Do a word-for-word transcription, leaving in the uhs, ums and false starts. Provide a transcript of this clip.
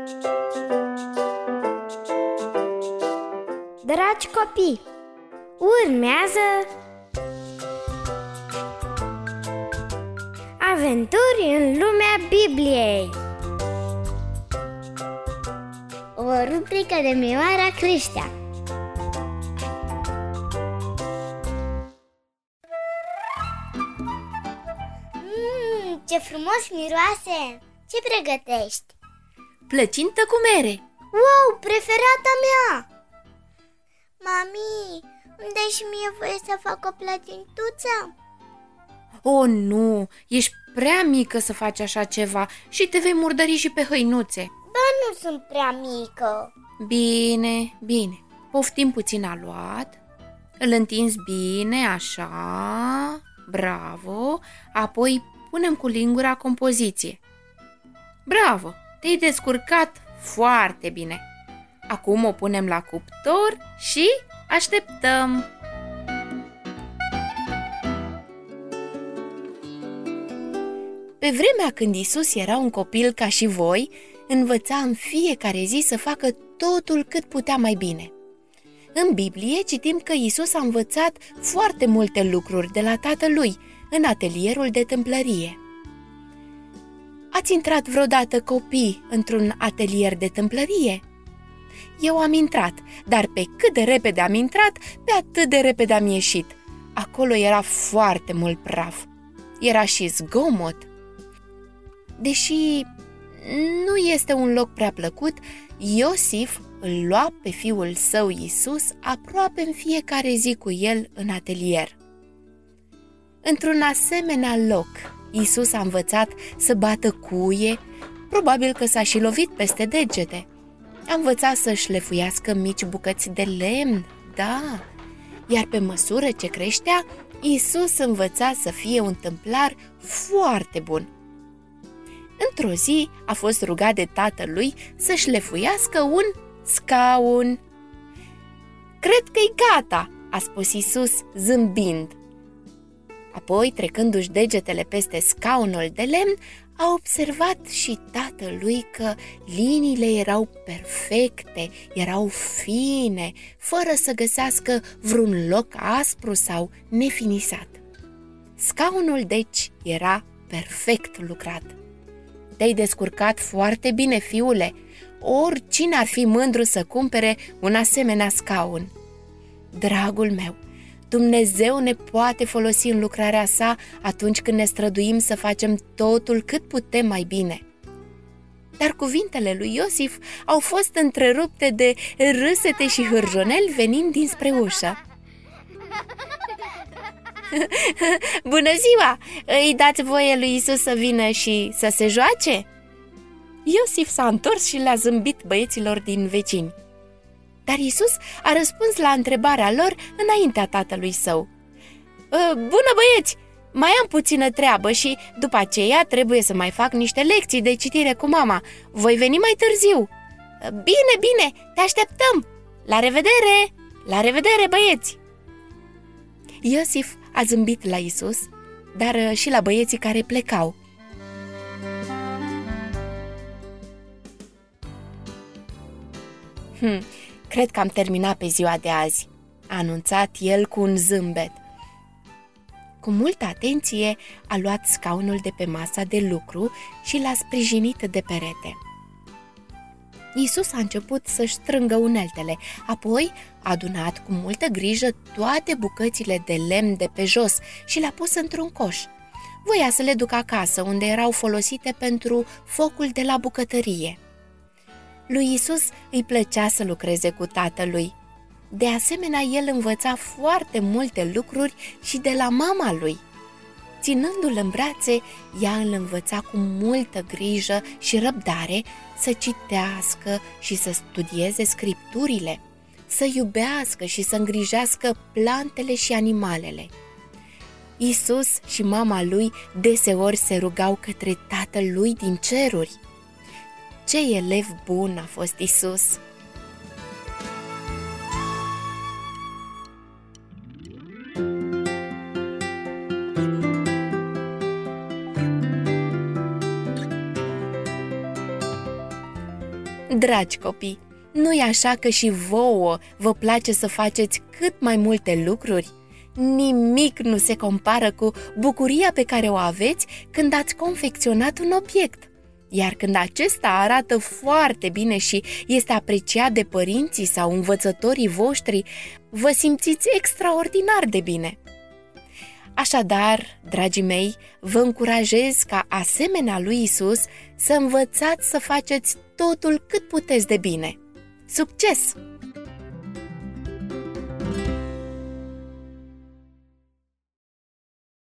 Dragi copii, urmează Aventuri în lumea Bibliei, o rubrică de Mioara Creștea. Mmm, ce frumos miroase! Ce pregătești? Plăcintă cu mere. Wow, preferata mea! Mami, îmi și mie voie să fac o plăcintuță? Oh, nu, ești prea mică să faci așa ceva și te vei murdări și pe hăinuțe. Ba, nu sunt prea mică. Bine, bine, poftim puțin aluat, îl întinzi bine, așa, bravo, apoi punem cu lingura compoziție. Bravo, te-ai descurcat foarte bine. Acum o punem la cuptor și așteptăm. Pe vremea când Iisus era un copil ca și voi, învăța în fiecare zi să facă totul cât putea mai bine. În Biblie citim că Iisus a învățat foarte multe lucruri de la tatălui în atelierul de tâmplărie. Ați intrat vreodată, copii, într-un atelier de tâmplărie? Eu am intrat, dar pe cât de repede am intrat, pe atât de repede am ieșit. Acolo era foarte mult praf. Era și zgomot. Deși nu este un loc prea plăcut, Iosif îl lua pe fiul său Iisus aproape în fiecare zi cu el în atelier. Într-un asemenea loc, Iisus a învățat să bată cuie, probabil că s-a și lovit peste degete. A învățat să șlefuiască mici bucăți de lemn, da, iar pe măsură ce creștea, Iisus învăța să fie un tâmplar foarte bun. Într-o zi a fost rugat de tatălui să șlefuiască un scaun. Cred că-i gata, a spus Iisus zâmbind. Apoi, trecându-și degetele peste scaunul de lemn, a observat și tatălui că liniile erau perfecte, erau fine, fără să găsească vreun loc aspru sau nefinisat. Scaunul, deci, era perfect lucrat. Te-ai descurcat foarte bine, fiule. Oricine ar fi mândru să cumpere un asemenea scaun. Dragul meu, Dumnezeu ne poate folosi în lucrarea sa atunci când ne străduim să facem totul cât putem mai bine. Dar cuvintele lui Iosif au fost întrerupte de râsete și hârjoneli venind dinspre ușă. Bună ziua! Îi dați voie lui Iisus să vină și să se joace? Iosif s-a întors și le-a zâmbit băieților din vecini. Dar Iisus a răspuns la întrebarea lor înaintea tatălui său. Bună, băieți! Mai am puțină treabă și după aceea trebuie să mai fac niște lecții de citire cu mama. Voi veni mai târziu. Bine, bine, te așteptăm! La revedere! La revedere, băieți! Iosif a zâmbit la Iisus, dar și la băieții care plecau. Hm, cred că am terminat pe ziua de azi, a anunțat el cu un zâmbet. Cu multă atenție a luat scaunul de pe masa de lucru și l-a sprijinit de perete. Iisus a început să-și strângă uneltele, apoi a adunat cu multă grijă toate bucățile de lemn de pe jos și le-a pus într-un coș. Voia să le ducă acasă, unde erau folosite pentru focul de la bucătărie. Lui Iisus îi plăcea să lucreze cu tatălui. De asemenea, el învăța foarte multe lucruri și de la mama lui. Ținându-l în brațe, ea îl învăța cu multă grijă și răbdare să citească și să studieze scripturile, să iubească și să îngrijească plantele și animalele. Iisus și mama lui deseori se rugau către Tatăl lui din ceruri. Ce elev bun a fost Iisus! Dragi copii, nu-i așa că și vouă vă place să faceți cât mai multe lucruri? Nimic nu se compară cu bucuria pe care o aveți când ați confecționat un obiect. Iar când acesta arată foarte bine și este apreciat de părinții sau învățătorii voștri, vă simțiți extraordinar de bine. Așadar, dragii mei, vă încurajez ca, asemenea lui Isus, să învățați să faceți totul cât puteți de bine. Succes!